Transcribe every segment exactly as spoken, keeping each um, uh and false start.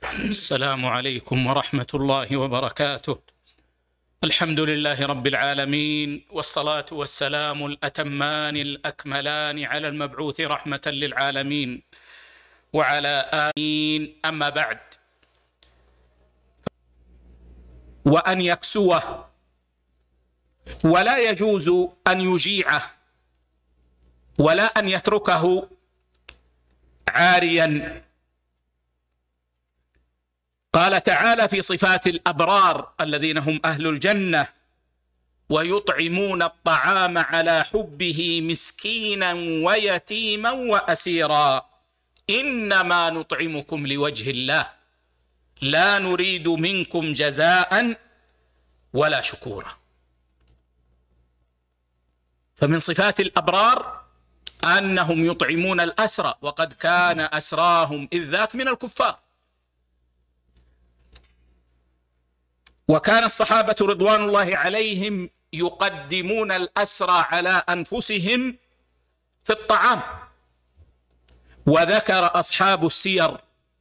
السلام عليكم ورحمة الله وبركاته. الحمد لله رب العالمين، والصلاة والسلام الأتمان الأكملان على المبعوث رحمة للعالمين وعلى آله. أما بعد، وأن يكسوه ولا يجوز أن يجيعه ولا أن يتركه عاريا. قال تعالى في صفات الأبرار الذين هم أهل الجنة: ويطعمون الطعام على حبه مسكينا ويتيما وأسيرا إنما نطعمكم لوجه الله لا نريد منكم جزاء ولا شكورا. فمن صفات الأبرار أنهم يطعمون الأسرى، وقد كان أسراهم إذ ذاك من الكفار. وكان الصحابة رضوان الله عليهم يقدمون الأسرى على أنفسهم في الطعام. وذكر أصحاب السير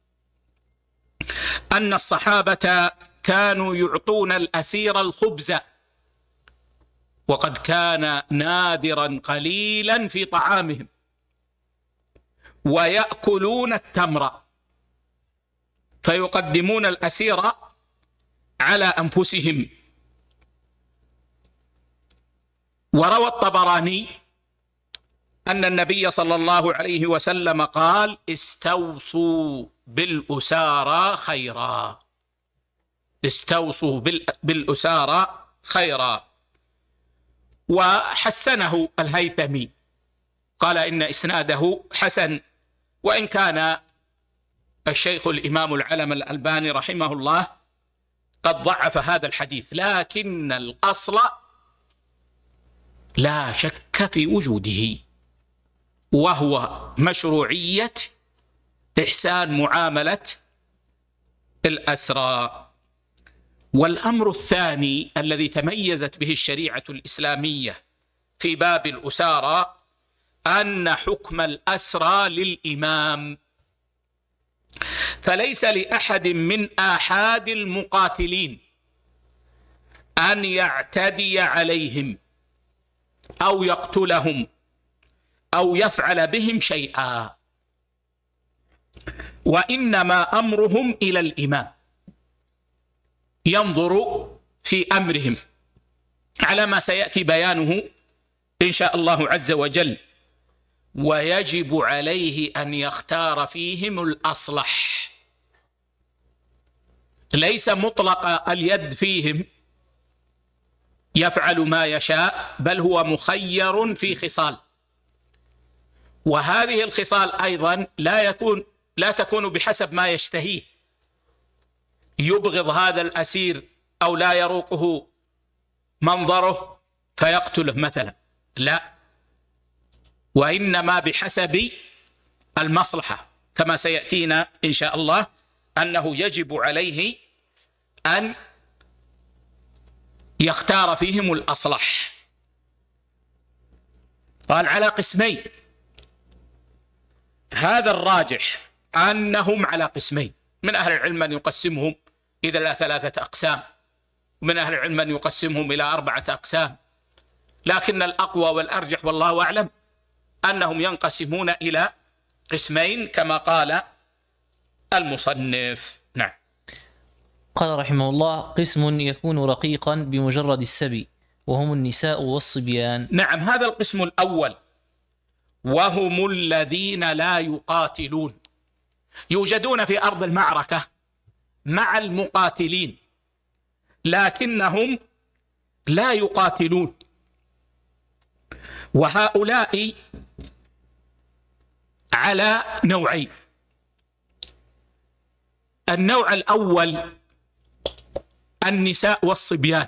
أن الصحابة كانوا يعطون الأسير الخبز، وقد كان نادرا قليلا في طعامهم، ويأكلون التمر، فيقدمون الأسير على أنفسهم. وروى الطبراني أن النبي صلى الله عليه وسلم قال: استوصوا بالأسارى خيرا. استوصوا بالأسارى خيرا. وحسنه الهيثمي، قال إن إسناده حسن، وإن كان الشيخ الإمام العلم الألباني رحمه الله قد ضعف هذا الحديث، لكن الأصل لا شك في وجوده، وهو مشروعية إحسان معاملة الأسرى. والأمر الثاني الذي تميزت به الشريعة الإسلامية في باب الأسارى أن حكم الأسرى للإمام، فليس لأحد من آحاد المقاتلين أن يعتدي عليهم أو يقتلهم أو يفعل بهم شيئا، وإنما أمرهم إلى الإمام، ينظر في أمرهم على ما سيأتي بيانه إن شاء الله عز وجل. ويجب عليه أن يختار فيهم الأصلح، ليس مطلق اليد فيهم يفعل ما يشاء، بل هو مخير في خصال، وهذه الخصال أيضا لا يكون لا تكون بحسب ما يشتهيه، يبغض هذا الأسير أو لا يروقه منظره فيقتله مثلا، لا، وإنما بحسب المصلحة، كما سيأتينا إن شاء الله أنه يجب عليه أن يختار فيهم الأصلح. قال على قسمين، هذا الراجح أنهم على قسمين. من أهل العلم من يقسمهم إلى ثلاثة أقسام، ومن أهل العلم من يقسمهم إلى أربعة أقسام، لكن الأقوى والأرجح والله أعلم أنهم ينقسمون إلى قسمين كما قال المصنف. نعم. قال رحمه الله: قسم يكون رقيقا بمجرد السبي، وهم النساء والصبيان. نعم، هذا القسم الأول، وهم الذين لا يقاتلون، يوجدون في أرض المعركة مع المقاتلين لكنهم لا يقاتلون. وهؤلاء على نوعين. النوع الأول النساء والصبيان،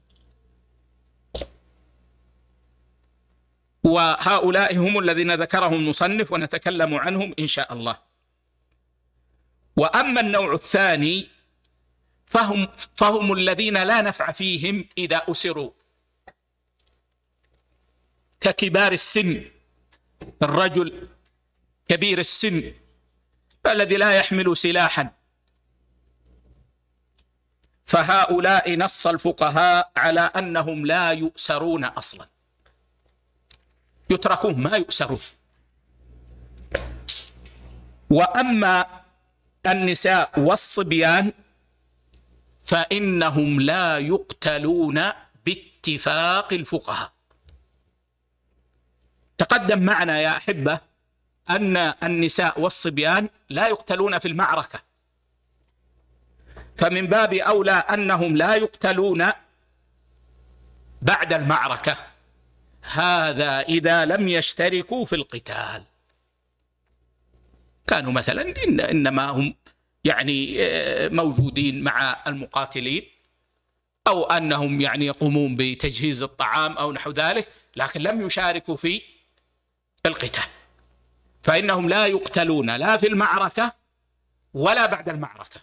وهؤلاء هم الذين ذكرهم المصنف ونتكلم عنهم إن شاء الله. وأما النوع الثاني فهم, فهم الذين لا نفع فيهم إذا أسروا، ككبار السن، الرجل كبير السن الذي لا يحمل سلاحا فهؤلاء نص الفقهاء على أنهم لا يؤسرون أصلا، يتركون ما يؤسرون. وأما النساء والصبيان فإنهم لا يقتلون باتفاق الفقهاء. تقدم معنا يا أحبة أن النساء والصبيان لا يقتلون في المعركة، فمن باب أولى أنهم لا يقتلون بعد المعركة، هذا إذا لم يشتركوا في القتال. كانوا مثلا إن إنما هم يعني موجودين مع المقاتلين، أو أنهم يعني يقومون بتجهيز الطعام أو نحو ذلك، لكن لم يشاركوا في القتال، فإنهم لا يقتلون لا في المعركة ولا بعد المعركة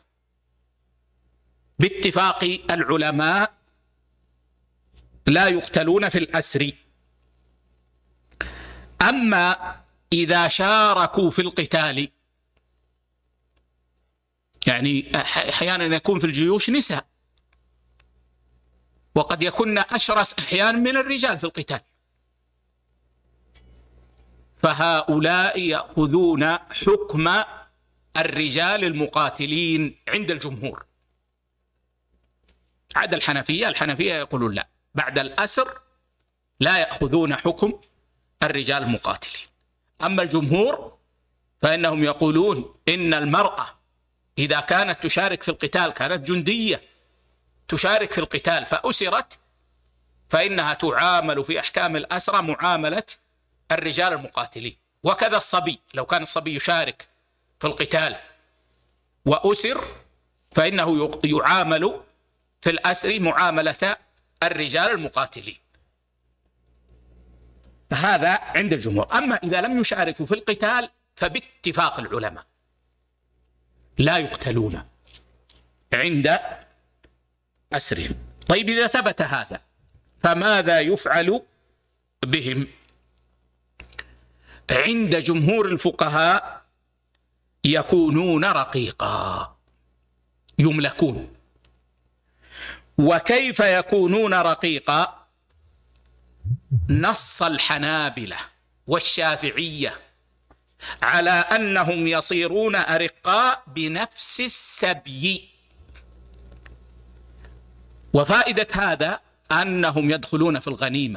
باتفاق العلماء، لا يقتلون في الأسر. أما إذا شاركوا في القتال، يعني أحيانا يكون في الجيوش نساء، وقد يكون أشرس أحيانا من الرجال في القتال، فهؤلاء يأخذون حكم الرجال المقاتلين عند الجمهور. عدا الحنفية، الحنفية يقولون لا، بعد الأسر لا يأخذون حكم الرجال المقاتلين. أما الجمهور فإنهم يقولون إن المرأة إذا كانت تشارك في القتال، كانت جندية تشارك في القتال فأسرت، فإنها تعامل في أحكام الأسرة معاملة الرجال المقاتلين. وكذا الصبي، لو كان الصبي يشارك في القتال وأسر، فإنه يعامل في الأسر معاملة الرجال المقاتلين. هذا عند الجمهور. أما إذا لم يشاركوا في القتال فباتفاق العلماء لا يقتلون عند أسرهم. طيب، إذا ثبت هذا فماذا يفعل بهم؟ عند جمهور الفقهاء يكونون رقيقا، يملكون. وكيف يكونون رقيقا؟ نص الحنابلة والشافعية على أنهم يصيرون أرقاء بنفس السبي. وفائدة هذا أنهم يدخلون في الغنيمة،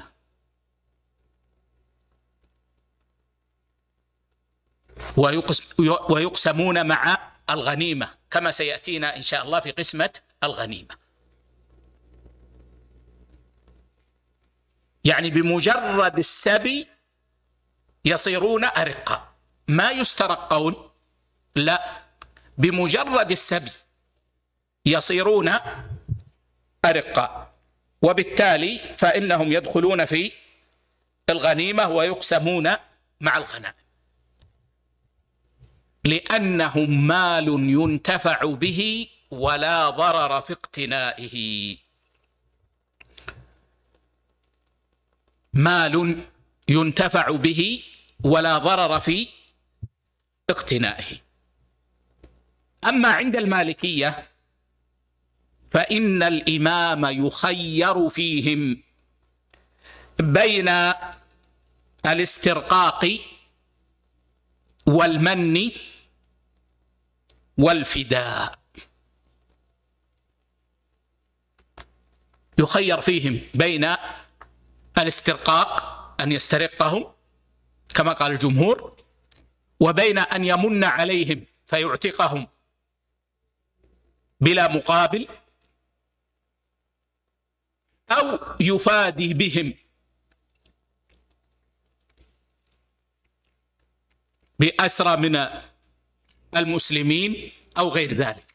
ويقسمون مع الغنيمة كما سيأتينا إن شاء الله في قسمة الغنيمة. يعني بمجرد السبي يصيرون أرقاء، ما يسترقون، لا، بمجرد السبي يصيرون أرقاء، وبالتالي فإنهم يدخلون في الغنيمة ويقسمون مع الغنائم، لأنهم مال ينتفع به ولا ضرر في اقتنائه. مال ينتفع به ولا ضرر في اقتنائه. أما عند المالكية فإن الإمام يخير فيهم بين الاسترقاق والمن والفداء، يخير فيهم بين الاسترقاق أن يسترقهم كما قال الجمهور، وبين أن يمن عليهم فيعتقهم بلا مقابل، أو يفادي بهم بأسرى من المسلمين أو غير ذلك.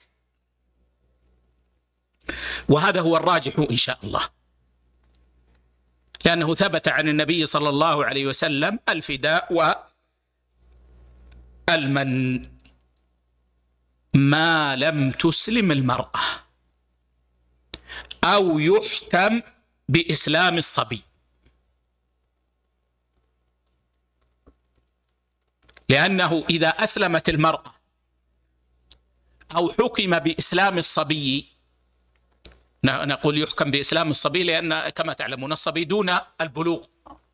وهذا هو الراجح إن شاء الله، لأنه ثبت عن النبي صلى الله عليه وسلم الفداء والمن ما لم تسلم المرأة أو يحكم بإسلام الصبي. لأنه إذا أسلمت المرأة أو حكم بإسلام الصبي نقول يحكم بإسلام الصبي لأن كما تعلمون الصبي دون البلوغ،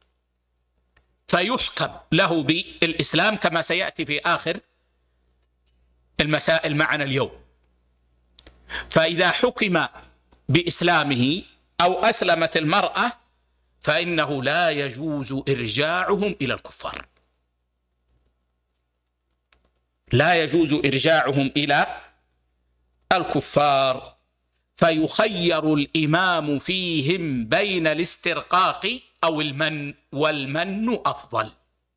فيحكم له بالإسلام كما سيأتي في آخر المسائل معنا اليوم. فإذا حكم بإسلامه أو أسلمت المرأة فإنه لا يجوز إرجاعهم إلى الكفار، لا يجوز إرجاعهم إلى الكفار، فيخير الإمام فيهم بين الاسترقاق أو المن، والمن أفضل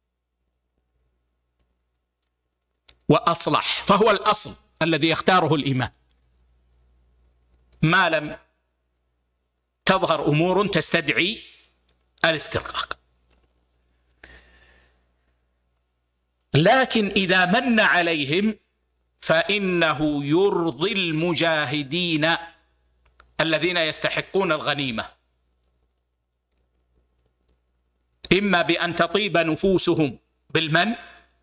وأصلح، فهو الأصل الذي يختاره الإمام ما لم تظهر أمور تستدعي الاسترقاق. لكن إذا من عليهم فإنه يرضي المجاهدين الذين يستحقون الغنيمة، إما بأن تطيب نفوسهم بالمن،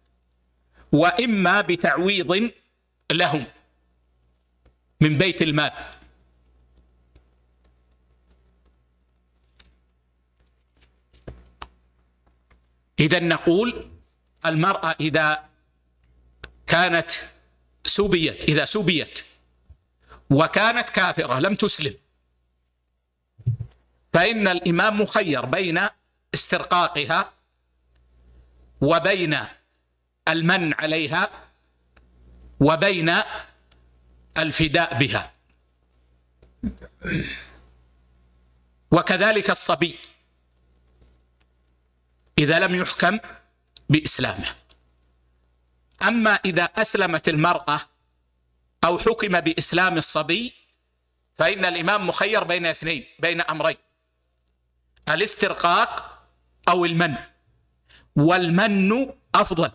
وإما بتعويض لهم من بيت المال. إذا نقول المرأة إذا كانت سبيت، إذا سبيت وكانت كافرة لم تسلم، فإن الإمام مخير بين استرقاقها وبين المن عليها وبين الفداء بها. وكذلك الصبي إذا لم يحكم بإسلامه. أما إذا أسلمت المرأة أو حكم بإسلام الصبي فإن الإمام مخير بين اثنين، بين أمرين: الاسترقاق أو المن، والمن أفضل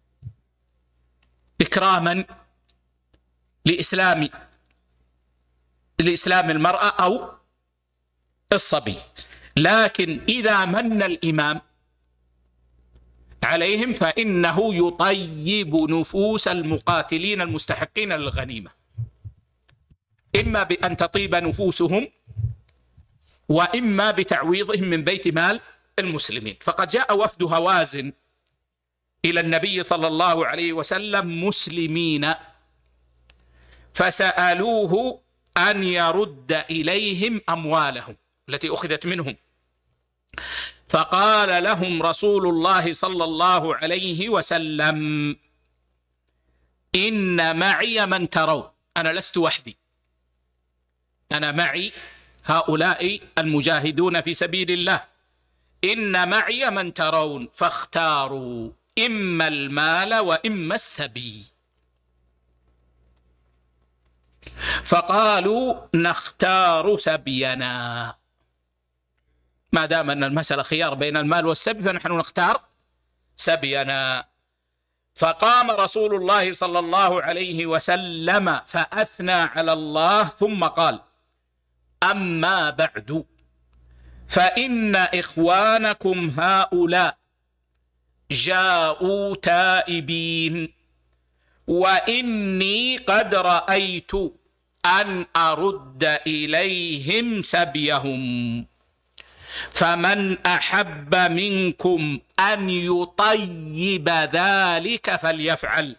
إكراما لإسلام لإسلام المرأة أو الصبي. لكن إذا من الإمام عليهم فإنه يطيب نفوس المقاتلين المستحقين للغنيمة، إما بأن تطيب نفوسهم وإما بتعويضهم من بيت مال المسلمين. فقد جاء وفد هوازن إلى النبي صلى الله عليه وسلم مسلمين، فسألوه أن يرد إليهم أموالهم التي أخذت منهم، فقال لهم رسول الله صلى الله عليه وسلم: إن معي من ترون، أنا لست وحدي، أنا معي هؤلاء المجاهدون في سبيل الله، إن معي من ترون فاختاروا إما المال وإما السبي. فقالوا: نختار سبينا، ما دام أن المسألة خيار بين المال والسبي فنحن نختار سبينا. فقام رسول الله صلى الله عليه وسلم فأثنى على الله ثم قال: أما بعد فإن إخوانكم هؤلاء جاءوا تائبين، وإني قد رأيت أن أرد إليهم سبيهم، فمن أحب منكم أن يطيب ذلك فليفعل،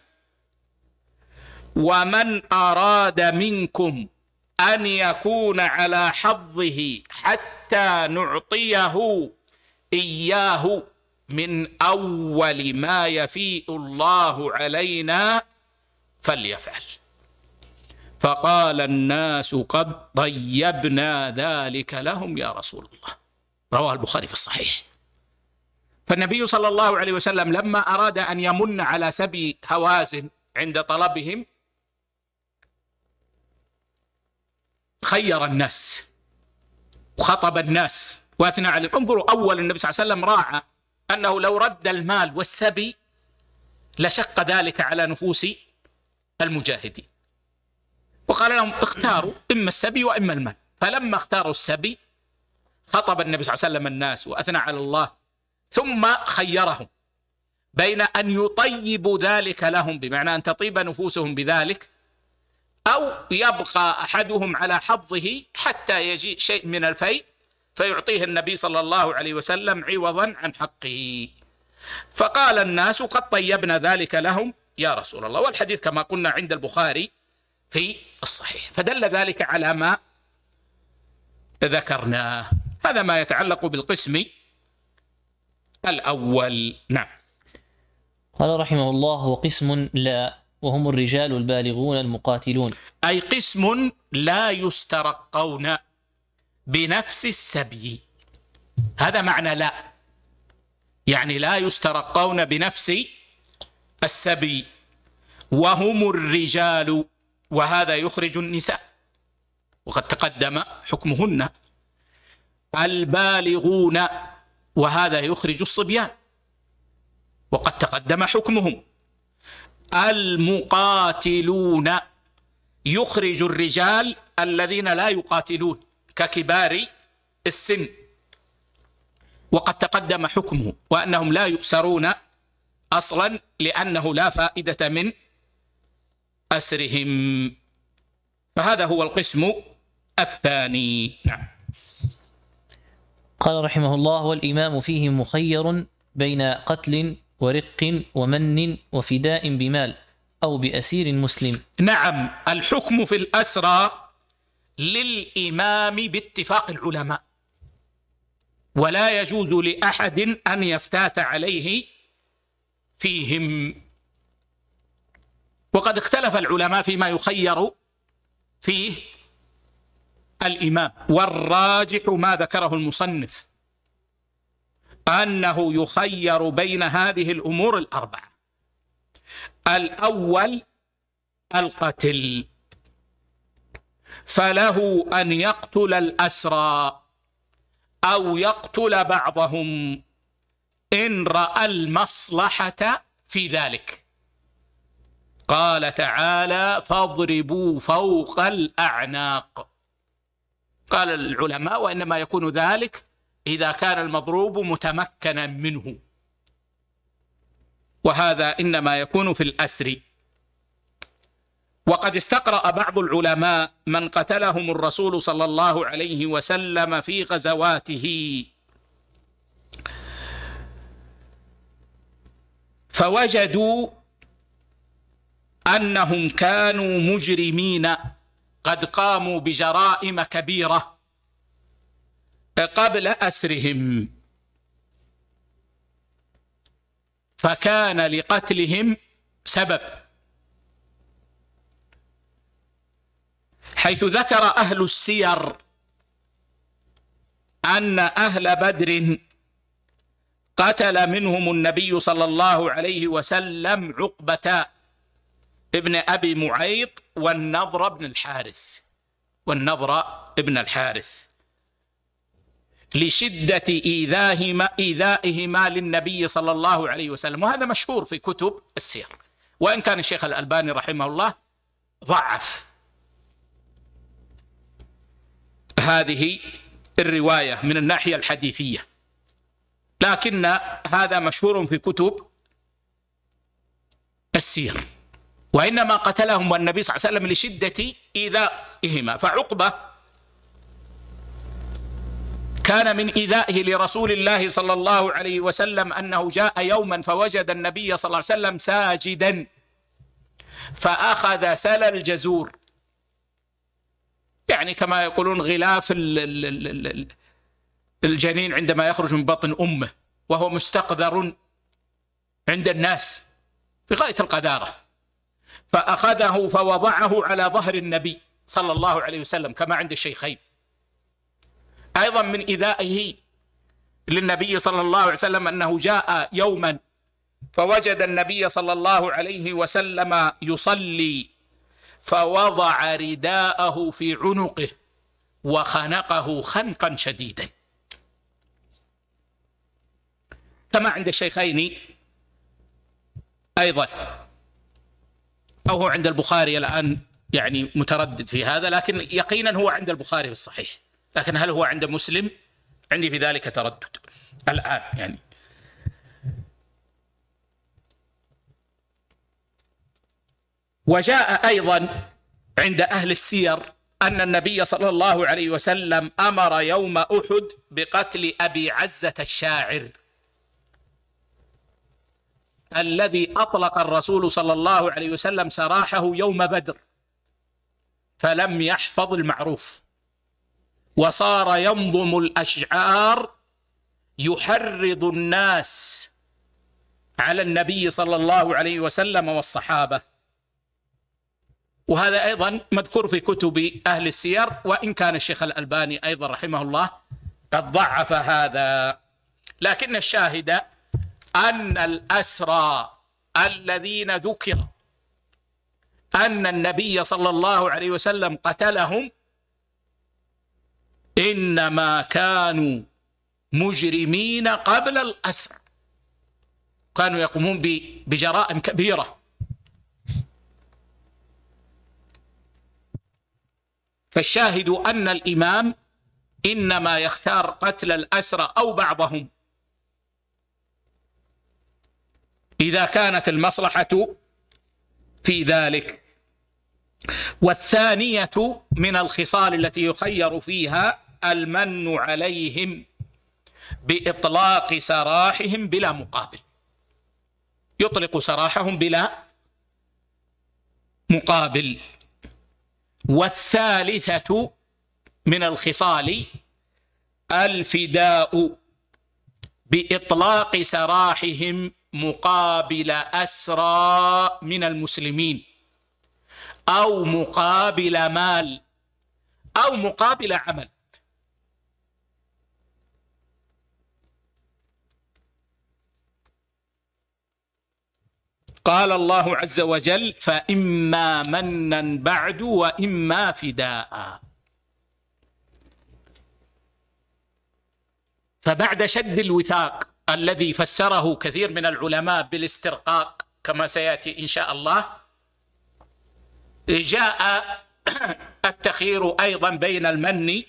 ومن أراد منكم أن يكون على حظه حتى نعطيه إياه من أول ما يفيء الله علينا فليفعل. فقال الناس: قد طيبنا ذلك لهم يا رسول الله. رواه البخاري في الصحيح. فالنبي صلى الله عليه وسلم لما أراد أن يمن على سبي هوازن عند طلبهم خير الناس وخطب الناس وأثنى عليهم. انظروا، أول النبي صلى الله عليه وسلم راعى أنه لو رد المال والسبي لشق ذلك على نفوس المجاهدين، وقال لهم: اختاروا إما السبي وإما المال. فلما اختاروا السبي خطب النبي صلى الله عليه وسلم الناس وأثنى على الله، ثم خيرهم بين أن يطيبوا ذلك لهم، بمعنى أن تطيب نفوسهم بذلك، أو يبقى أحدهم على حظه حتى يجيء شيء من الفيء فيعطيه النبي صلى الله عليه وسلم عوضا عن حقه. فقال الناس قد طيبنا ذلك لهم يا رسول الله، والحديث كما قلنا عند البخاري في الصحيح، فدل ذلك على ما ذكرناه. هذا ما يتعلق بالقسم الأول. نعم. قال رحمه الله: وقسم لا، وهم الرجال البالغون المقاتلون. أي قسم لا يسترقون بنفس السبي، هذا معنى لا، يعني لا يسترقون بنفس السبي، وهم الرجال، وهذا يخرج النساء وقد تقدم حكمهن، البالغون، وهذا يخرج الصبيان وقد تقدم حكمهم، المقاتلون يخرج الرجال الذين لا يقاتلون ككبار السن وقد تقدم حكمه، وأنهم لا يؤسرون أصلا لأنه لا فائدة من أسرهم. فهذا هو القسم الثاني. نعم. قال رحمه الله: والإمام فيه مخير بين قتل ورق ومن وفداء بمال أو بأسير مسلم. نعم، الحكم في الأسرى للإمام باتفاق العلماء، ولا يجوز لأحد أن يفتات عليه فيهم، وقد اختلف العلماء فيما يخير فيه الإمام، والراجح ما ذكره المصنف أنه يخير بين هذه الأمور الأربعة. الأول القتل، فله أن يقتل الأسرى أو يقتل بعضهم إن رأى المصلحة في ذلك. قال تعالى: فاضربوا فوق الأعناق. قال العلماء: وإنما يكون ذلك إذا كان المضروب متمكنا منه، وهذا إنما يكون في الأسر. وقد استقرأ بعض العلماء من قتلهم الرسول صلى الله عليه وسلم في غزواته، فوجدوا أنهم كانوا مجرمين قد قاموا بجرائم كبيرة قبل أسرهم، فكان لقتلهم سبب، حيث ذكر أهل السير أن أهل بدر قتل منهم النبي صلى الله عليه وسلم عقبة ابن أبي معيط والنضر بن الحارث والنضر ابن الحارث لشدة إيذائهما إيذائهما للنبي صلى الله عليه وسلم، وهذا مشهور في كتب السير، وإن كان الشيخ الألباني رحمه الله ضعف هذه الرواية من الناحية الحديثية، لكن هذا مشهور في كتب السير. وإنما قتلهم النبي صلى الله عليه وسلم لشدة إيذائهما. فعقبة كان من إيذائه لرسول الله صلى الله عليه وسلم أنه جاء يوما فوجد النبي صلى الله عليه وسلم ساجدا، فأخذ سل الجزور، يعني كما يقولون غلاف الجنين عندما يخرج من بطن أمه، وهو مستقذر عند الناس في غاية القذارة، فأخذه فوضعه على ظهر النبي صلى الله عليه وسلم كما عند الشيخين. أيضا من إيذائه للنبي صلى الله عليه وسلم أنه جاء يوما فوجد النبي صلى الله عليه وسلم يصلي، فوضع رداءه في عنقه وخنقه خنقا شديدا، كما عند الشيخين أيضا، أو هو عند البخاري الآن، يعني متردد في هذا، لكن يقينا هو عند البخاري في الصحيح، لكن هل هو عند مسلم؟ عندي في ذلك تردد الآن يعني. وجاء أيضا عند أهل السير أن النبي صلى الله عليه وسلم أمر يوم أحد بقتل أبي عزة الشاعر الذي أطلق الرسول صلى الله عليه وسلم سراحه يوم بدر، فلم يحفظ المعروف وصار ينظم الأشعار يحرض الناس على النبي صلى الله عليه وسلم والصحابة. وهذا أيضا مذكور في كتب أهل السير، وإن كان الشيخ الألباني أيضا رحمه الله قد ضعف هذا. لكن الشاهد أن الأسرى الذين ذكر أن النبي صلى الله عليه وسلم قتلهم إنما كانوا مجرمين قبل الأسر، كانوا يقومون بجرائم كبيرة. فالشاهد أن الإمام إنما يختار قتل الأسرى أو بعضهم إذا كانت المصلحة في ذلك. والثانية من الخصال التي يخير فيها المن عليهم بإطلاق سراحهم بلا مقابل، يطلق سراحهم بلا مقابل. والثالثة من الخصال الفداء بإطلاق سراحهم مقابل أسرى من المسلمين، أو مقابل مال، أو مقابل عمل. قال الله عز وجل: فإما منا بعد وإما فداء. فبعد شد الوثاق الذي فسره كثير من العلماء بالاسترقاق كما سيأتي إن شاء الله، جاء التخيير أيضا بين المن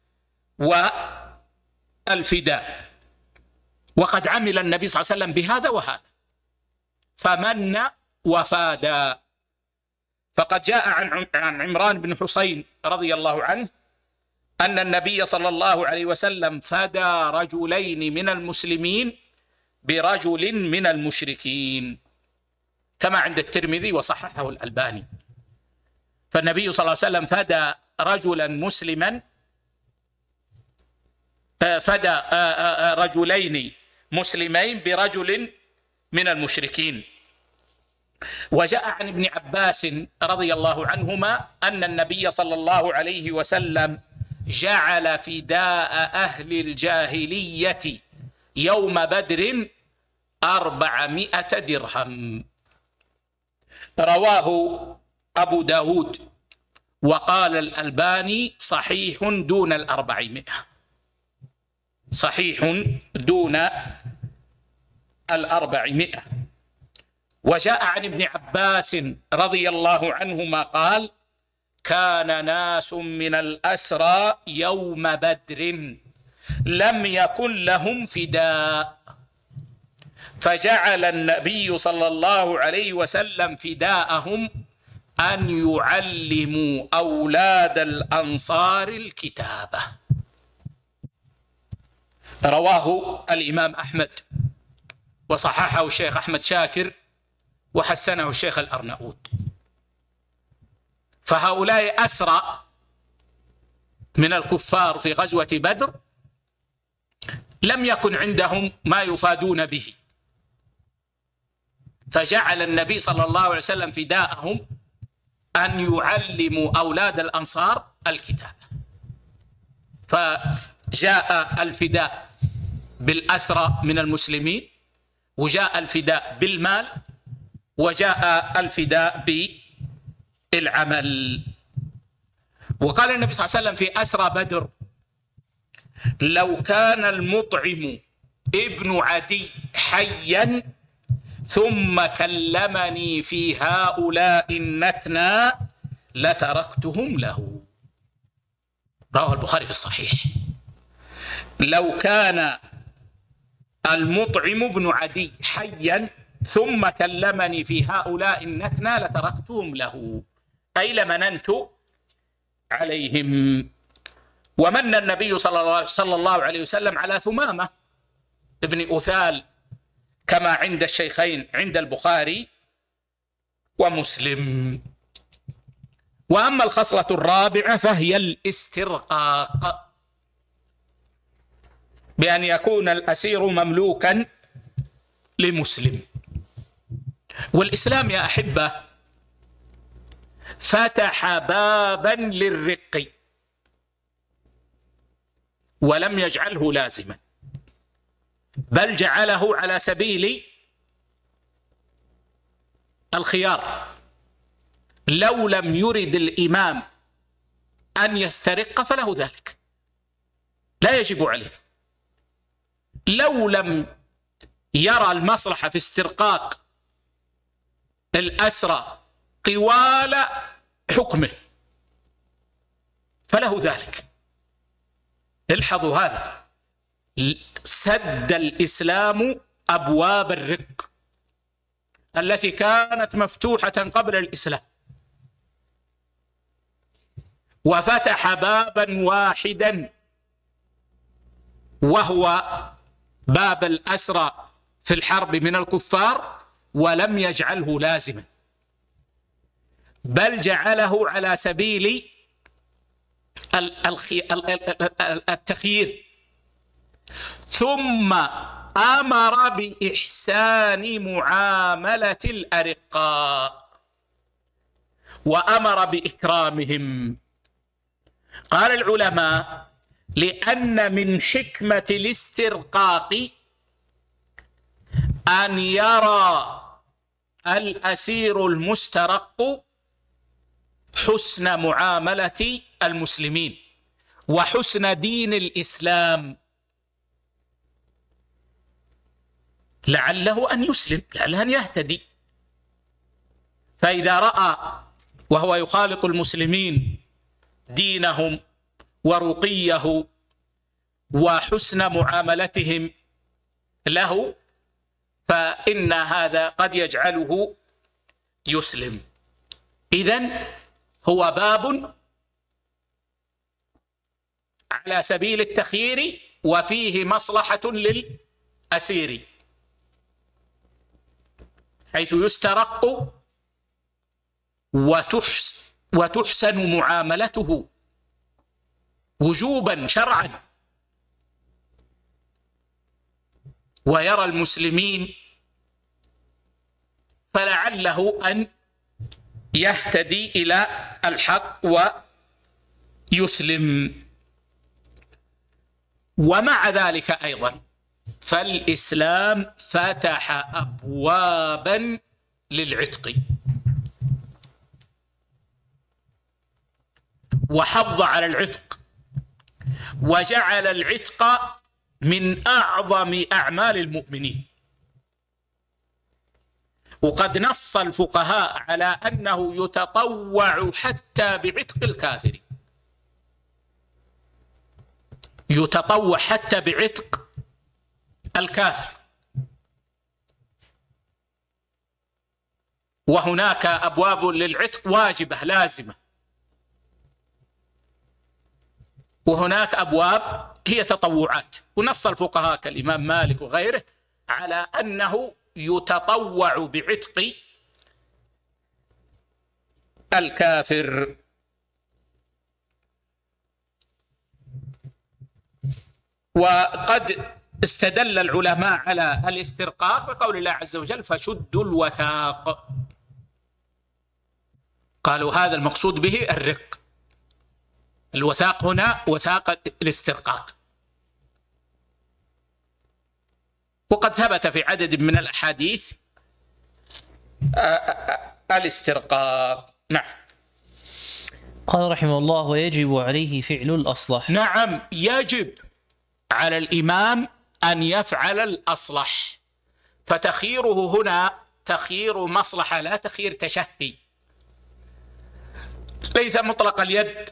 والفداء، وقد عمل النبي صلى الله عليه وسلم بهذا وهذا، فمن وفادى. فقد جاء عن عمران بن حسين رضي الله عنه أن النبي صلى الله عليه وسلم فدى رجلين من المسلمين برجل من المشركين، كما عند الترمذي وصححه الألباني. فالنبي صلى الله عليه وسلم فدى رجلا مسلما، فدى رجلين مسلمين برجل من المشركين. وجاء عن ابن عباس رضي الله عنهما أن النبي صلى الله عليه وسلم جعل فداء أهل الجاهلية يوم بدر أربعمائة درهم. رواه أبو داود وقال الألباني صحيح دون الأربعمائة، صحيح دون الأربعمائة. وجاء عن ابن عباس رضي الله عنهما قال: كان ناس من الأسرى يوم بدر لم يكن لهم فداء، فجعل النبي صلى الله عليه وسلم فداءهم أن يعلموا أولاد الأنصار الكتابة. رواه الإمام أحمد وصححه الشيخ أحمد شاكر وحسنه الشيخ الأرناؤوط. فهؤلاء أسرى من الكفار في غزوة بدر لم يكن عندهم ما يفادون به، فجعل النبي صلى الله عليه وسلم فداءهم أن يعلموا أولاد الأنصار الكتابة. فجاء الفداء بالأسرى من المسلمين، وجاء الفداء بالمال، وجاء الفداء بالعمل. وقال النبي صلى الله عليه وسلم في أسرى بدر: لو كان المطعم ابن عدي حيا ثم كلمني في هؤلاء النتنى لتركتهم له. رواه البخاري في الصحيح. لو كان المطعم ابن عدي حيا ثم كلمني في هؤلاء النتنى لتركتهم له. أي لمننت عليهم. ومن النبي صلى الله عليه وسلم على ثمامة ابن أثال كما عند الشيخين عند البخاري ومسلم. وأما الخصلة الرابعة فهي الاسترقاق، بأن يكون الأسير مملوكا لمسلم. والإسلام يا أحبة فتح بابا للرق ولم يجعله لازما، بل جعله على سبيل الخيار. لو لم يرد الإمام أن يسترق فله ذلك، لا يجب عليه. لو لم يرى المصلحة في استرقاق الأسرى طوال حكمه فله ذلك. الحظوا هذا، سد الإسلام أبواب الرق التي كانت مفتوحة قبل الإسلام، وفتح بابا واحدا وهو باب الأسرى في الحرب من الكفار، ولم يجعله لازما، بل جعله على سبيل التخيير. ثم أمر بإحسان معاملة الأرقاء وأمر بإكرامهم. قال العلماء: لأن من حكمة الاسترقاق أن يرى الأسير المسترق حسن معاملة المسلمين وحسن دين الإسلام، لعله أن يسلم، لعله أن يهتدي. فإذا رأى وهو يخالط المسلمين دينهم ورقيه وحسن معاملتهم له، فإن هذا قد يجعله يسلم. إذن هو باب على سبيل التخيير وفيه مصلحة للأسير، حيث يسترق وتحس وتحسن معاملته وجوبا شرعا، ويرى المسلمين فلعله أن يهتدي إلى الحق ويسلم. ومع ذلك أيضا فالإسلام فتح أبوابا للعتق وحض على العتق، وجعل العتق من أعظم أعمال المؤمنين. وقد نص الفقهاء على أنه يتطوع حتى بعتق الكافر، يتطوع حتى بعتق الكافر. وهناك أبواب للعتق واجبة لازمة، وهناك أبواب هي تطوعات. ونص الفقهاء كالإمام مالك وغيره على أنه يتطوع بعتق الكافر. وقد استدل العلماء على الاسترقاق بقول الله عز وجل: فشدوا الوثاق. قالوا هذا المقصود به الرق. الوثاق هنا وثاق الاسترقاق. وقد ثبت في عدد من الأحاديث الاسترقاق. نعم. قال رحمه الله: ويجب عليه فعل الأصلح. نعم، يجب على الإمام أن يفعل الأصلح. فتخييره هنا تخيير مصلحة لا تخيير تشهي، ليس مطلق اليد،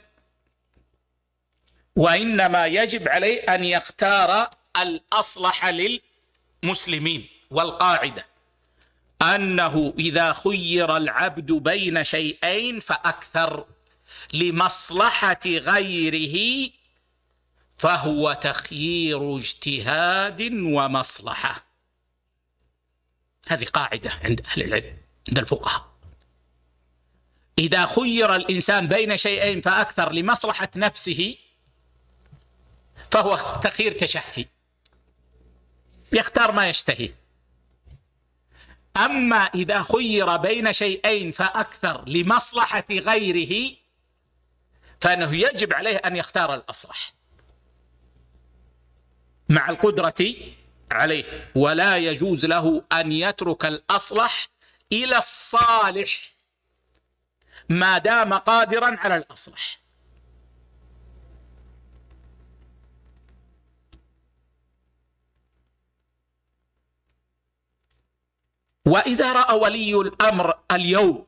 وإنما يجب عليه أن يختار الأصلح للمسلمين. والقاعدة أنه إذا خير العبد بين شيئين فأكثر لمصلحة غيره فهو تخيير اجتهاد ومصلحة. هذه قاعدة عند أهل العلم، عند الفقهاء. إذا خير الإنسان بين شيئين فأكثر لمصلحة نفسه فهو تخيير تشهي، يختار ما يشتهي. أما إذا خير بين شيئين فأكثر لمصلحة غيره فإنه يجب عليه أن يختار الأصلح مع القدرة عليه، ولا يجوز له أن يترك الأصلح إلى الصالح ما دام قادرا على الأصلح. وإذا رأى ولي الأمر اليوم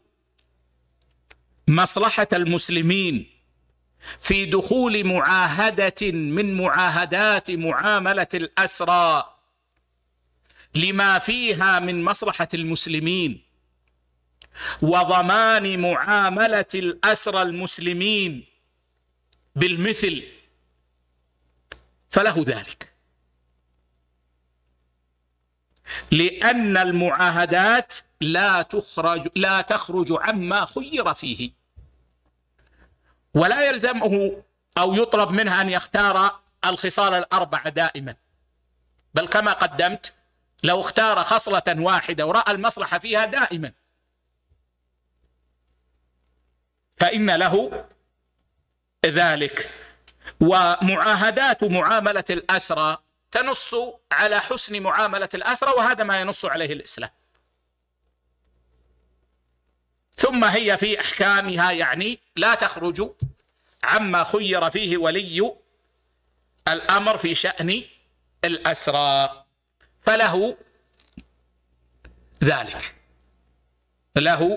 مصلحة المسلمين في دخول معاهدة من معاهدات معاملة الأسرى لما فيها من مصلحة المسلمين وضمان معاملة الأسرى المسلمين بالمثل فله ذلك، لأن المعاهدات لا تخرج لا تخرج عما خير فيه، ولا يلزمه أو يطلب منه أن يختار الخصال الأربعة دائما، بل كما قدمت لو اختار خصلة واحدة ورأى المصلحة فيها دائما فإن له ذلك. ومعاهدات معاملة الأسرى تنص على حسن معاملة الأسرى، وهذا ما ينص عليه الإسلام. ثم هي في أحكامها يعني لا تخرج عما خير فيه ولي الأمر في شأن الأسرى، فله ذلك له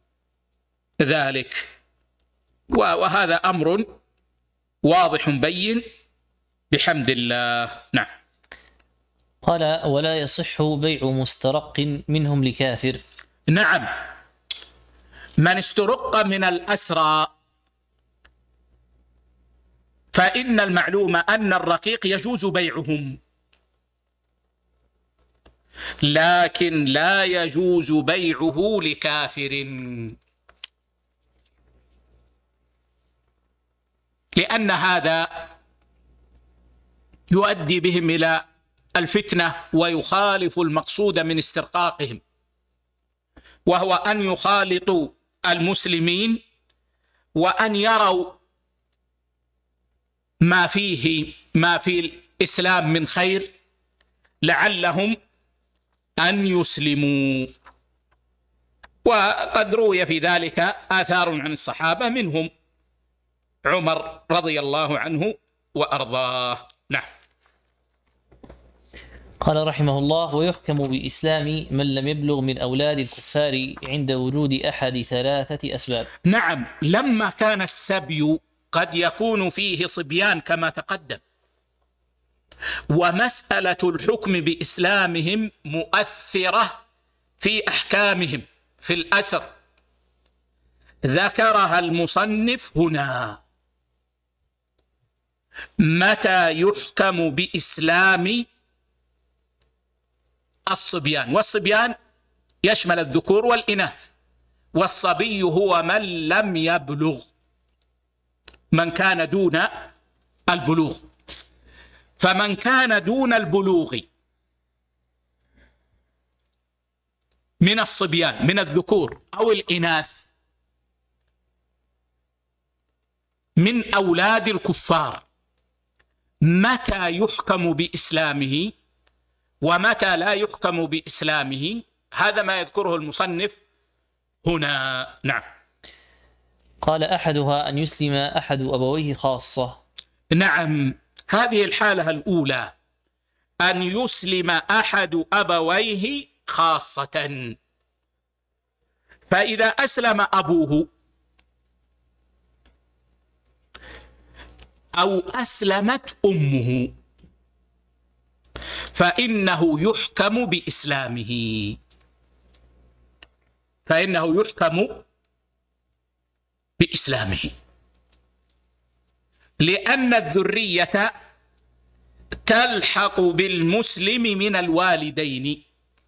ذلك وهذا أمر واضح بين بحمد الله. نعم. قال: ولا يصح بيع مسترق منهم لكافر. نعم، من استرق من الأسرى فإن المعلوم أن الرقيق يجوز بيعهم، لكن لا يجوز بيعه لكافر، لأن هذا يؤدي بهم إلى الفتنة ويخالف المقصود من استرقاقهم، وهو أن يخالطوا المسلمين وأن يروا ما فيه ما في الإسلام من خير لعلهم أن يسلموا. وقد روي في ذلك آثار عن الصحابة، منهم عمر رضي الله عنه وأرضاه. نعم. قال رحمه الله: ويحكم بإسلام من لم يبلغ من أولاد الكفار عند وجود أحد ثلاثة أسباب. نعم، لما كان السبي قد يكون فيه صبيان كما تقدم، ومسألة الحكم بإسلامهم مؤثرة في أحكامهم في الأسر، ذكرها المصنف هنا. متى يحكم بإسلام الصبيان؟ والصبيان يشمل الذكور والإناث، والصبي هو من لم يبلغ، من كان دون البلوغ. فمن كان دون البلوغ من الصبيان من الذكور أو الإناث من أولاد الكفار، متى يحكم بإسلامه ومتى لا يحكم بإسلامه؟ هذا ما يذكره المصنف هنا. نعم. قال: أحدها أن يسلم أحد أبويه خاصة. نعم، هذه الحالة الأولى، أن يسلم أحد أبويه خاصة. فإذا أسلم أبوه أو أسلمت أمه فإنه يحكم بإسلامه. فإنه يحكم بإسلامه، لأن الذرية تلحق بالمسلم من الوالدين.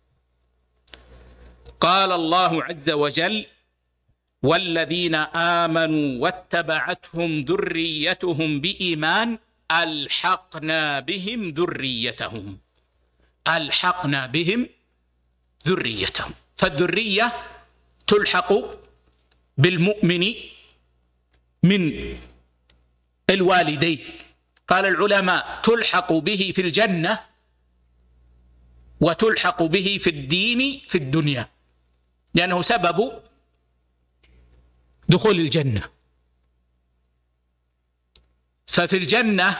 قال الله عز وجل: والذين آمنوا واتبعتهم ذريتهم بإيمان ألحقنا بهم ذريتهم. ألحقنا بهم ذريتهم، فالذرية تلحق بالمؤمن من الوالدين. قال العلماء: تلحق به في الجنة وتلحق به في الدين في الدنيا، لأنه سبب دخول الجنة. ففي الجنة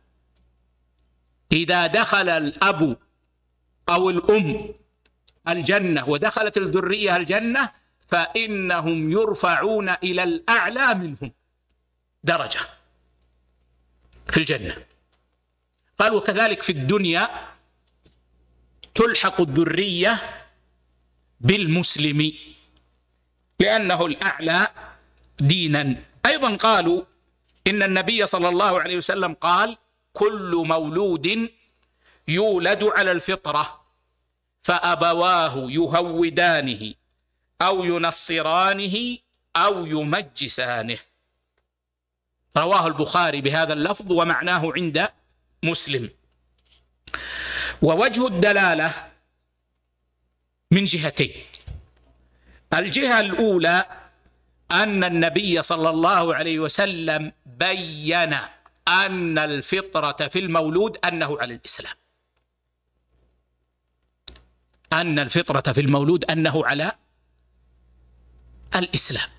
إذا دخل الأب أو الأم الجنة ودخلت الذرية الجنة فإنهم يرفعون إلى الأعلى منهم درجة في الجنة. قال: وكذلك في الدنيا تلحق الذرية بالمسلم لأنه الأعلى دينا. أيضا قالوا إن النبي صلى الله عليه وسلم قال: كل مولود يولد على الفطرة فأبواه يهودانه أو ينصرانه أو يمجسانه. رواه البخاري بهذا اللفظ ومعناه عند مسلم. ووجه الدلالة من جهتين: الجهة الأولى أن النبي صلى الله عليه وسلم بين أن الفطرة في المولود أنه على الإسلام، أن الفطرة في المولود أنه على الإسلام.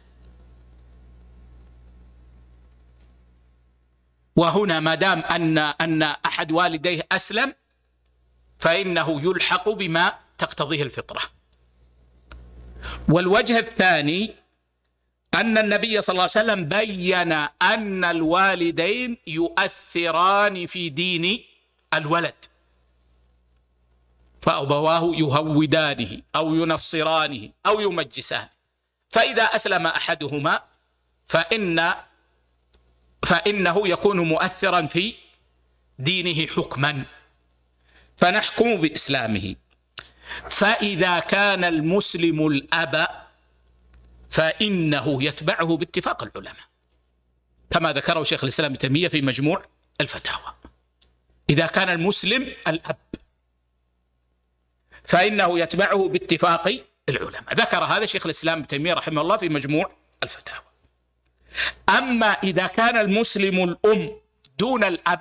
وهنا ما دام أن أن أحد والديه أسلم فإنه يلحق بما تقتضيه الفطرة. والوجه الثاني أن النبي صلى الله عليه وسلم بين أن الوالدين يؤثران في دين الولد، فأبواه يهودانه أو ينصرانه أو يمجسانه، فإذا أسلم أحدهما فإن فإنه يكون مؤثرا في دينه حكما، فنحكم بإسلامه. فإذا كان المسلم الأب فإنه يتبعه باتفاق العلماء كما ذكره شيخ الإسلام ابن تيمية في مجموع الفتاوى. إذا كان المسلم الأب فإنه يتبعه باتفاق العلماء، ذكر هذا شيخ الإسلام ابن تيمية رحمه الله في مجموع الفتاوى. أما إذا كان المسلم الأم دون الأب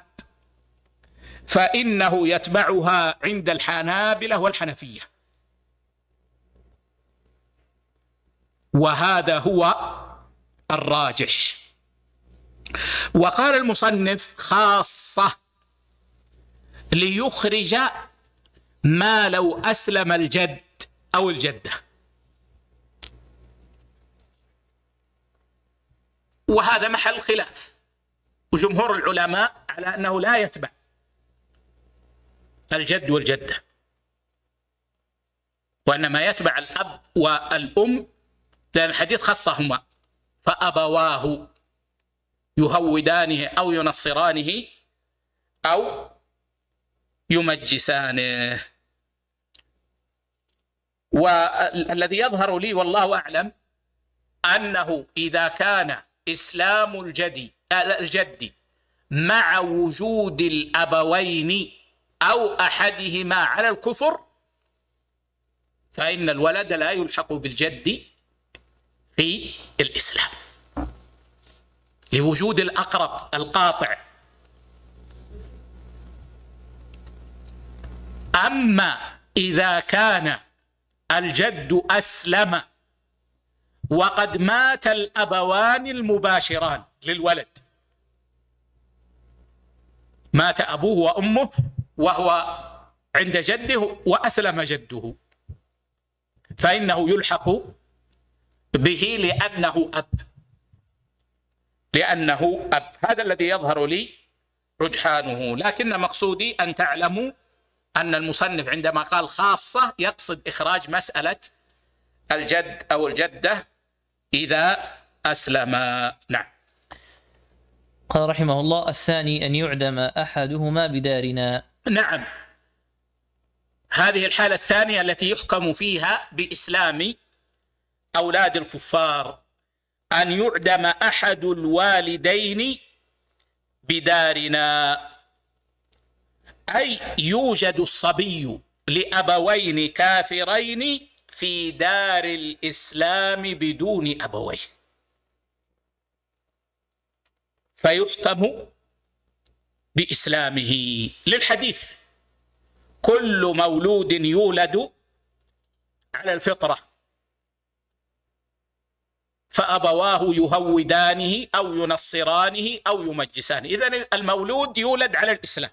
فإنه يتبعها عند الحنابلة والحنفية، وهذا هو الراجح. وقال المصنف خاصة ليخرج ما لو أسلم الجد أو الجدة، وهذا محل خلاف، وجمهور العلماء على أنه لا يتبع الجد والجدة، وإنما يتبع الأب والأم، لأن الحديث خصهما: فأبواه يهودانه أو ينصرانه أو يمجسانه. والذي يظهر لي والله أعلم أنه إذا كان إسلام الجد الجد مع وجود الأبوين أو أحدهما على الكفر فإن الولد لا يلحق بالجد في الإسلام لوجود الأقرب القاطع. أما إذا كان الجد أسلم وقد مات الأبوان المباشران للولد، مات أبوه وأمه وهو عند جده وأسلم جده، فإنه يلحق به لأنه أب لأنه أب هذا الذي يظهر لي رجحانه. لكن مقصودي أن تعلموا أن المصنف عندما قال خاصة يقصد إخراج مسألة الجد أو الجدة إذا أسلما. نعم. قال رحمه الله: الثاني أن يعدم أحدهما بدارنا. نعم، هذه الحالة الثانية التي يحكم فيها بإسلام أولاد الكفار، أن يعدم أحد الوالدين بدارنا، أي يوجد الصبي لأبوين كافرين في دار الإسلام بدون أبويه، فيحكم بإسلامه للحديث: كل مولود يولد على الفطرة فأبواه يهودانه أو ينصرانه أو يمجسانه. إذن المولود يولد على الإسلام،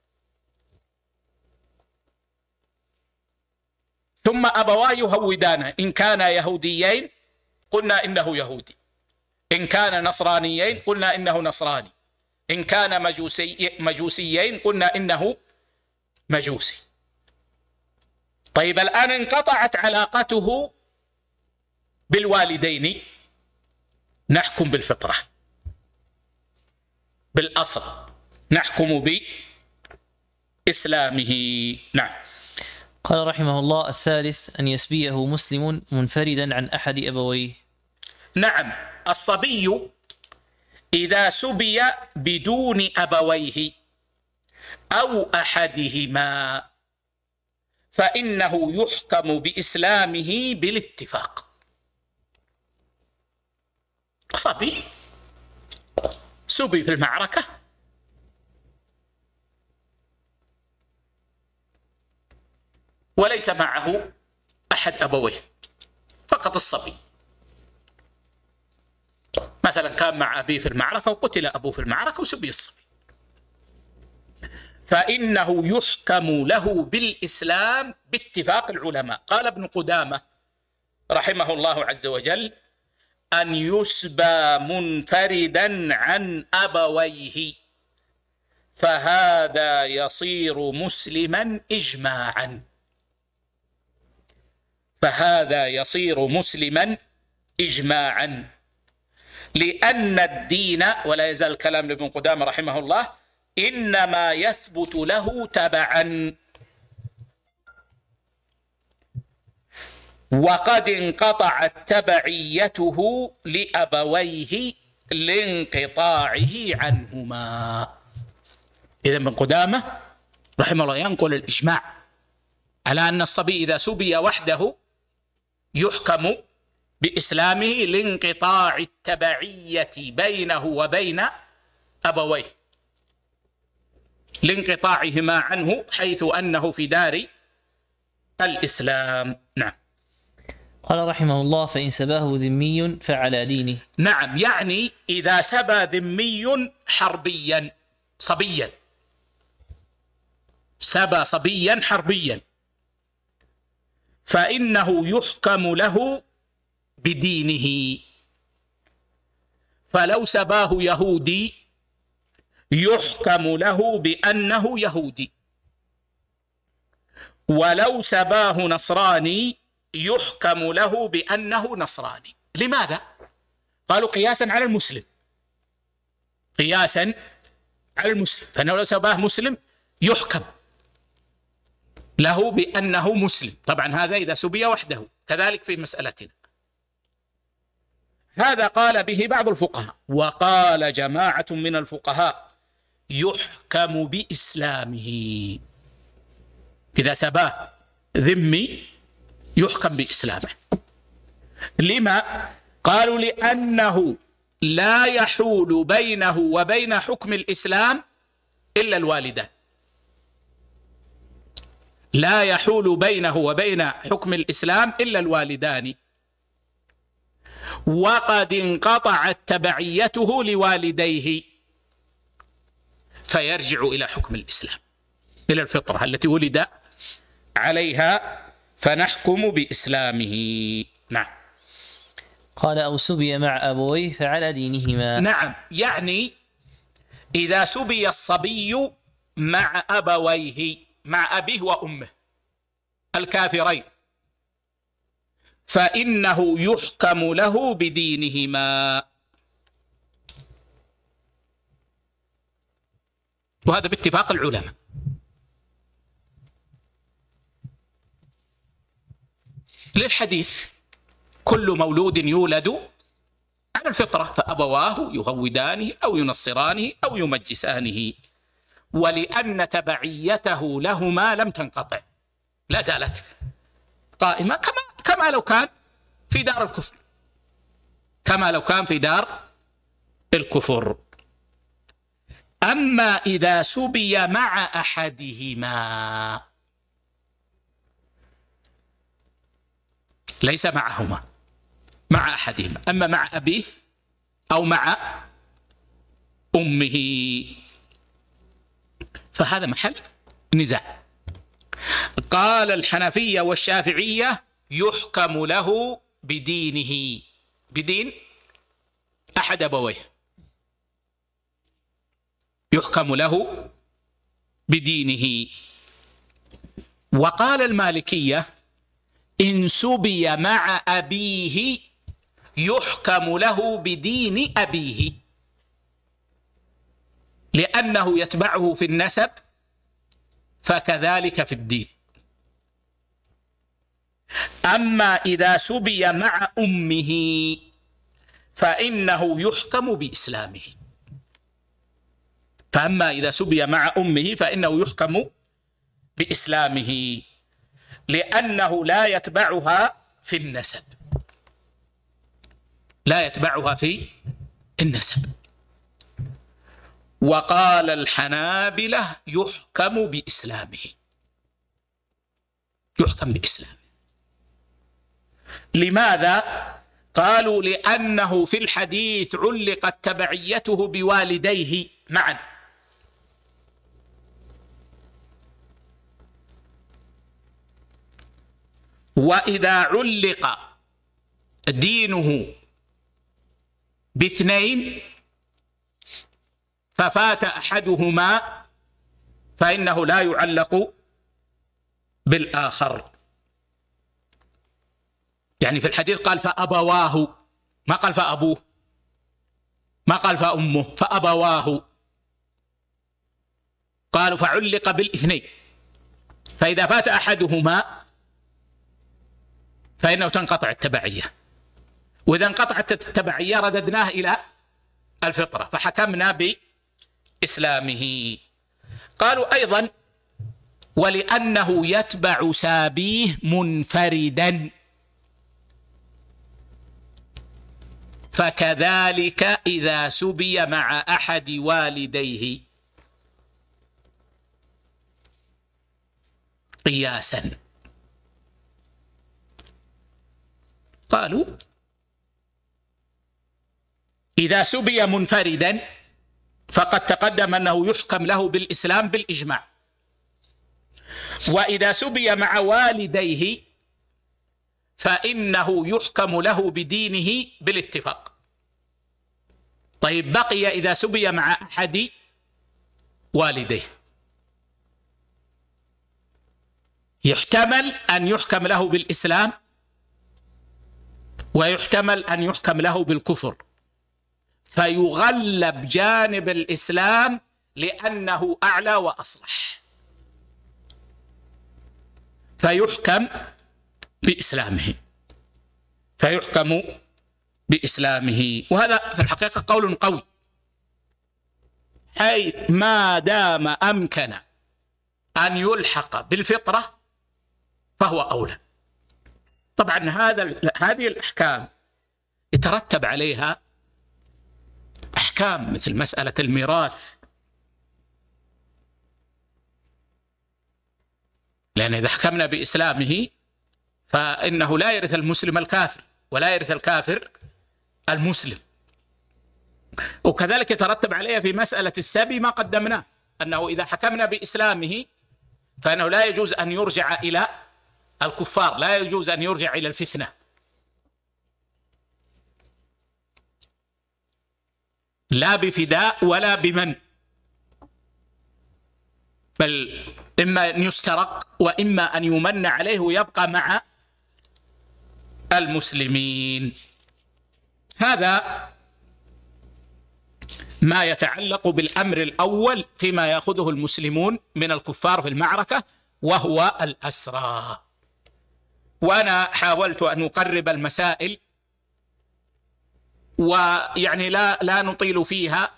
ثم أبواه يهودانه، إن كان يهوديين قلنا إنه يهودي، إن كان نصرانيين قلنا إنه نصراني، إن كان مجوسي مجوسيين قلنا إنه مجوسي. طيب الآن انقطعت علاقته بالوالدين، نحكم بالفطرة، بالأصل نحكم بإسلامه. نعم. قال رحمه الله: الثالث أن يسبيه مسلم منفردا عن أحد أبويه. نعم، الصبي إذا سبي بدون أبويه أو أحدهما فإنه يحكم بإسلامه بالاتفاق. صبي سبي في المعركة وليس معه أحد أبويه، فقط الصبي، مثلا كان مع أبيه في المعركة وقتل أبوه في المعركة وسبي الصبي، فإنه يحكم له بالإسلام باتفاق العلماء. قال ابن قدامة رحمه الله عز وجل: أن يسبى منفردا عن أبويه فهذا يصير مسلما إجماعا، فهذا يصير مسلما إجماعا، لأن الدين، ولا يزال الكلام لابن قدامة رحمه الله، إنما يثبت له تبعا، وقد انقطعت تبعيته لأبويه لانقطاعه عنهما. إذن ابن قدامة رحمه الله ينقل الإجماع على أن الصبي إذا سبي وحده يحكم بإسلامه لانقطاع التبعية بينه وبين أبويه، لانقطاعهما عنه حيث أنه في دار الإسلام. نعم. قال رحمه الله: فإن سباه ذمي فعلى دينه. نعم، يعني إذا سبى ذمي حربيا صبيا، سبى صبيا حربيا، فإنه يحكم له بدينه. فلو سباه يهودي يحكم له بأنه يهودي، ولو سباه نصراني يحكم له بأنه نصراني. لماذا؟ قالوا قياسا على المسلم، قياسا على المسلم، فإنه لو سباه مسلم يحكم له بأنه مسلم. طبعا هذا إذا سبي وحده، كذلك في مسألتنا. هذا قال به بعض الفقهاء، وقال جماعة من الفقهاء يحكم بإسلامه، إذا سباه ذمي يحكم بإسلامه. لما؟ قالوا لأنه لا يحول بينه وبين حكم الإسلام إلا الوالدان، لا يحول بينه وبين حكم الإسلام إلا الوالدان، وقد انقطعت تبعيته لوالديه، فيرجع إلى حكم الإسلام، إلى الفطرة التي ولد عليها، فنحكم بإسلامه. نعم. قال: أو سبي مع أبويه فعلى دينهما. نعم، يعني إذا سبي الصبي مع أبويه، مع أبيه وأمه الكافرين، فإنه يحكم له بدينهما. وهذا باتفاق العلماء. للحديث كل مولود يولد على الفطرة فأبواه يهودانه أو ينصرانه أو يمجسانه، ولأن تبعيته لهما لم تنقطع، لا زالت قائمة كما كما لو كان في دار الكفر، كما لو كان في دار الكفر. أما إذا سبي مع أحدهما، ليس معهما، مع أحدهما، أما مع أبيه أو مع أمه فهذا محل نزاع. قال الحنفية والشافعية يحكم له بدينه، بدين أحد أبويه، يحكم له بدينه. وقال المالكية إن سبي مع أبيه يحكم له بدين أبيه، لأنه يتبعه في النسب فكذلك في الدين. أما إذا سبي مع أمه فإنه يحكم بإسلامه. فأما إذا سبي مع أمه فإنه يحكم بإسلامه، لأنه لا يتبعها في النسب، لا يتبعها في النسب. وقال الحنابلة يحكم بإسلامه، يحكم بإسلامه. لماذا؟ قالوا لأنه في الحديث علقت تبعيته بوالديه معا، وإذا علق دينه باثنين ففات أحدهما فإنه لا يعلق بالآخر. يعني في الحديث قال فأبواه، ما قال فأبوه، ما قال فأمه، فأبواه. قالوا فعلق بالاثنين، فإذا فات أحدهما فإنه تنقطع التبعية، وإذا انقطعت التبعية رددناه إلى الفطرة فحكمنا بإسلامه. قالوا أيضا ولأنه يتبع سابيه منفردا، فكذلك إذا سبي مع أحد والديه قياسا. قالوا إذا سبي منفردا فقد تقدم أنه يحكم له بالإسلام بالإجماع، وإذا سبي مع والديه فإنه يحكم له بدينه بالاتفاق. طيب بقي إذا سبي مع أحد والديه، يحتمل أن يحكم له بالإسلام ويحتمل أن يحكم له بالكفر، فيغلب جانب الإسلام لأنه أعلى وأصلح، فيحكم بإسلامه، فيحكم بإسلامه. وهذا في الحقيقة قول قوي، حيث ما دام أمكن أن يلحق بالفطرة فهو أولى. طبعا هذا هذه الأحكام يترتب عليها أحكام مثل مسألة الميراث، لأن إذا حكمنا بإسلامه فإنه لا يرث المسلم الكافر ولا يرث الكافر المسلم. وكذلك يترتب عليها في مسألة السبي ما قدمناه، أنه إذا حكمنا بإسلامه فإنه لا يجوز أن يرجع إلى الكفار، لا يجوز أن يرجع إلى الفتنة، لا بفداء ولا بمن، بل إما أن يسترق وإما أن يمن عليه ويبقى مع المسلمين. هذا ما يتعلق بالأمر الأول فيما يأخذه المسلمون من الكفار في المعركة، وهو الأسرى. وأنا حاولت أن أقرب المسائل، ويعني لا لا نطيل فيها،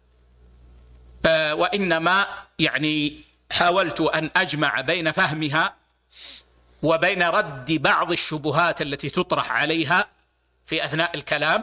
وإنما يعني حاولت أن أجمع بين فهمها وبين رد بعض الشبهات التي تطرح عليها في أثناء الكلام،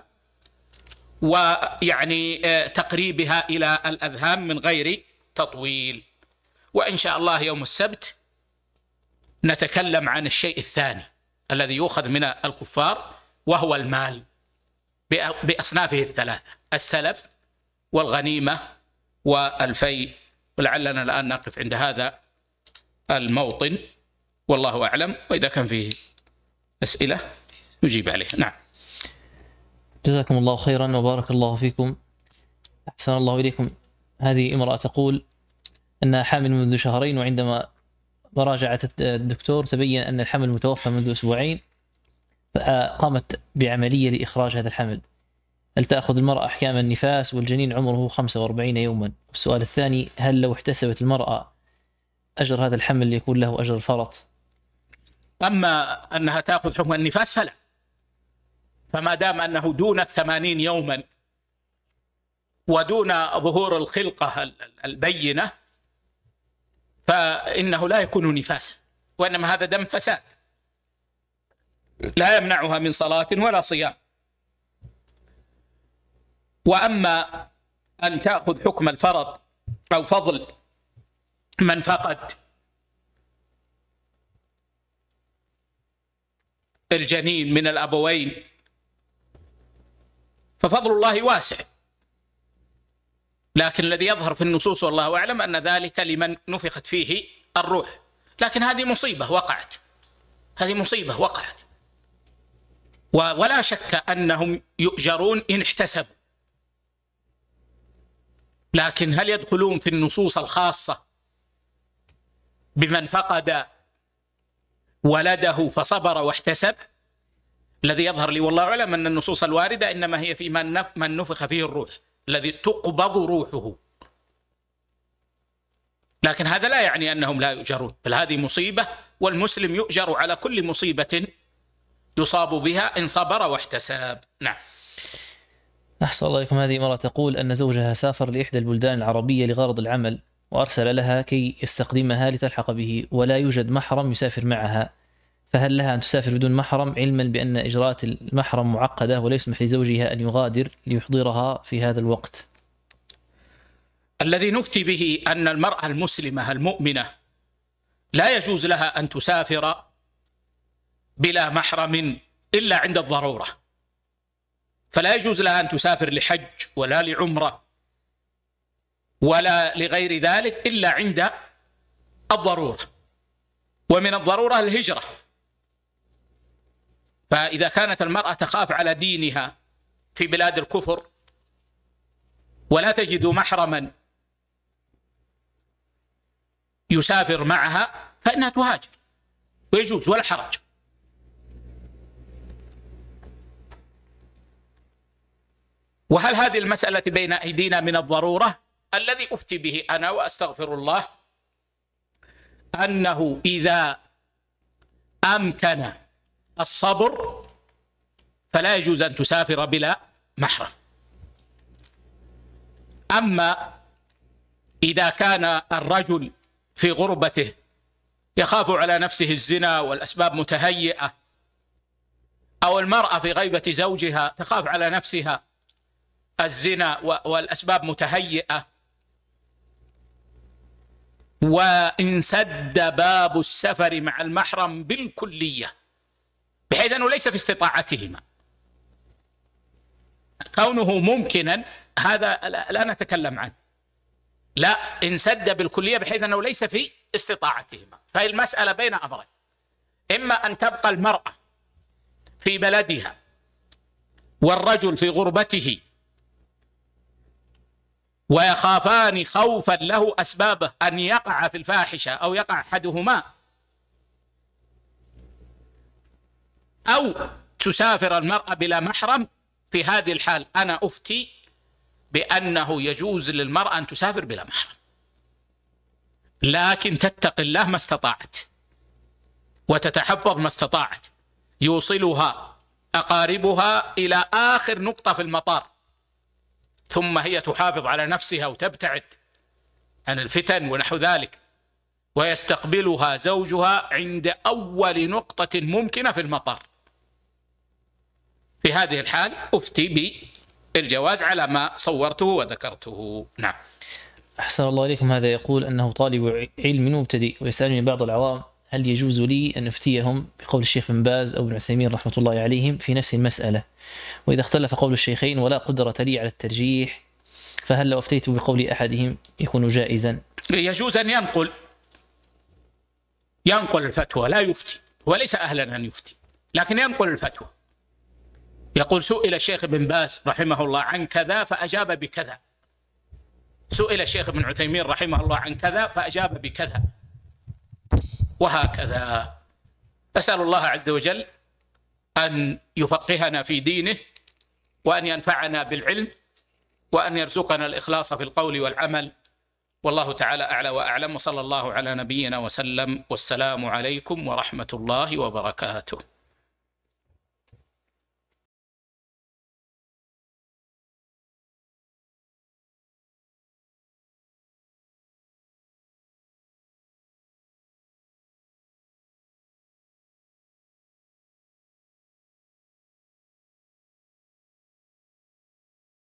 ويعني تقريبها إلى الأذهان من غير تطويل. وإن شاء الله يوم السبت نتكلم عن الشيء الثاني الذي يؤخذ من الكفار، وهو المال بأصنافه الثلاثة: السلف والغنيمة والفيء. ولعلنا الآن نقف عند هذا الموطن، والله أعلم، وإذا كان فيه أسئلة نجيب عليها. نعم. جزاكم الله خيرا وبارك الله فيكم. أحسن الله إليكم. هذه امرأة تقول أنها حامل منذ شهرين، وعندما مراجعة الدكتور تبين أن الحمل متوفى منذ أسبوعين، فقامت بعملية لإخراج هذا الحمل. هل تأخذ المرأة أحكام النفاس والجنين عمره خمسة وأربعين يوما؟ السؤال الثاني: هل لو احتسبت المرأة أجر هذا الحمل يكون له أجر الفرط؟ أما أنها تأخذ حكم النفاس فلا، فما دام أنه دون الثمانين يوما ودون ظهور الخلقة البينة فإنه لا يكون نفاسا، وإنما هذا دم فساد لا يمنعها من صلاة ولا صيام. وأما أن تأخذ حكم الفرض أو فضل من فقد الجنين من الأبوين ففضل الله واسع، لكن الذي يظهر في النصوص والله أعلم أن ذلك لمن نفخت فيه الروح. لكن هذه مصيبة وقعت، هذه مصيبة وقعت، ولا شك أنهم يؤجرون إن احتسبوا. لكن هل يدخلون في النصوص الخاصة بمن فقد ولده فصبر واحتسب؟ الذي يظهر لي والله أعلم أن النصوص الواردة إنما هي في من نفخ فيه الروح الذي تقبض روحه، لكن هذا لا يعني أنهم لا يؤجرون، بل هذه مصيبة، والمسلم يؤجر على كل مصيبة يصاب بها إن صبر واحتسب. نعم. أحسن الله إليكم. هذه مرة تقول أن زوجها سافر لإحدى البلدان العربية لغرض العمل، وأرسل لها كي يستخدمها لتلحق به، ولا يوجد محرم يسافر معها، فهل لها أن تسافر بدون محرم، علما بأن إجراءات المحرم معقدة ولا يسمح لزوجها أن يغادر ليحضرها في هذا الوقت؟ الذي نفتي به أن المرأة المسلمة المؤمنة لا يجوز لها أن تسافر بلا محرم إلا عند الضرورة، فلا يجوز لها أن تسافر لحج ولا لعمرة ولا لغير ذلك إلا عند الضرورة، ومن الضرورة الهجرة. فإذا كانت المرأة تخاف على دينها في بلاد الكفر ولا تجد محرما يسافر معها فإنها تهاجر، ويجوز ولا حرج. وهل هذه المسألة بين أيدينا من الضرورة؟ الذي أفتي به أنا وأستغفر الله أنه إذا أمكن الصبر فلا يجوز أن تسافر بلا محرم. أما إذا كان الرجل في غربته يخاف على نفسه الزنا والأسباب متهيئة، أو المرأة في غيبة زوجها تخاف على نفسها الزنا والأسباب متهيئة، وإن سد باب السفر مع المحرم بالكلية بحيث أنه ليس في استطاعتهما، كونه ممكنا هذا لا نتكلم عنه، لا، إن سد بالكلية بحيث أنه ليس في استطاعتهما. فالمسألة بين أمرين: إما أن تبقى المرأة في بلدها والرجل في غربته ويخافان خوفا له أسبابه أن يقع في الفاحشة أو يقع أحدهما، أو تسافر المرأة بلا محرم، في هذه الحال أنا أفتي بأنه يجوز للمرأة أن تسافر بلا محرم، لكن تتقي الله ما استطاعت وتتحفظ ما استطاعت. يوصلها أقاربها إلى آخر نقطة في المطار، ثم هي تحافظ على نفسها وتبتعد عن الفتن ونحو ذلك، ويستقبلها زوجها عند أول نقطة ممكنة في المطار. في هذه الحال أفتي بالجواز على ما صورته وذكرته. نعم. أحسن الله إليكم. هذا يقول أنه طالب علم مبتدئ، ويسألني بعض العوام هل يجوز لي أن أفتيهم بقول الشيخ بن باز أو ابن عثيمين رحمة الله عليهم في نفس المسألة، وإذا اختلف قول الشيخين ولا قدرة لي على الترجيح، فهل لو أفتيت بقول أحدهم يكون جائزا؟ يجوز أن ينقل ينقل الفتوى، لا يفتي، وليس أهلا أن يفتي، لكن ينقل الفتوى. يقول سئل الشيخ بن باز رحمه الله عن كذا فأجاب بكذا، سئل الشيخ ابن عثيمين رحمه الله عن كذا فأجاب بكذا، وهكذا. أسأل الله عز وجل أن يفقهنا في دينه، وأن ينفعنا بالعلم، وأن يرزقنا الإخلاص في القول والعمل، والله تعالى أعلى وأعلم، وصلى الله على نبينا وسلم، والسلام عليكم ورحمة الله وبركاته.